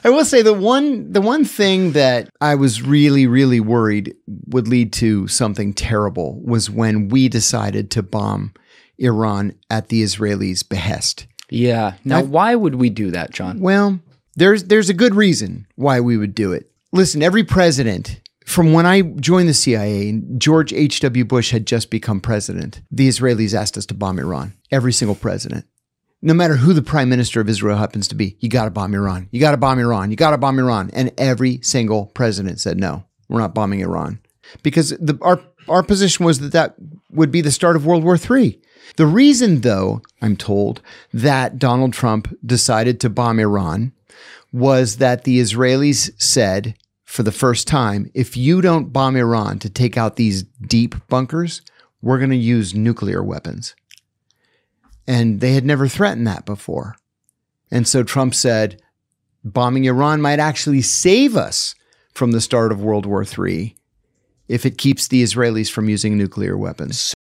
I will say the one thing that I was really, really worried would lead to something terrible was when we decided to bomb Iran at the Israelis' behest. Yeah. Now, why would we do that, John? Well, there's a good reason why we would do it. Listen, every president, from when I joined the CIA, George H.W. Bush had just become president, the Israelis asked us to bomb Iran. Every single president. No matter who the prime minister of Israel happens to be, you got to bomb Iran. You got to bomb Iran. You got to bomb Iran. And every single president said, no, we're not bombing Iran. Because our position was that would be the start of World War III. The reason, though, I'm told, that Donald Trump decided to bomb Iran was that the Israelis said, for the first time, if you don't bomb Iran to take out these deep bunkers, we're going to use nuclear weapons. And they had never threatened that before. And so Trump said, bombing Iran might actually save us from the start of World War III if it keeps the Israelis from using nuclear weapons.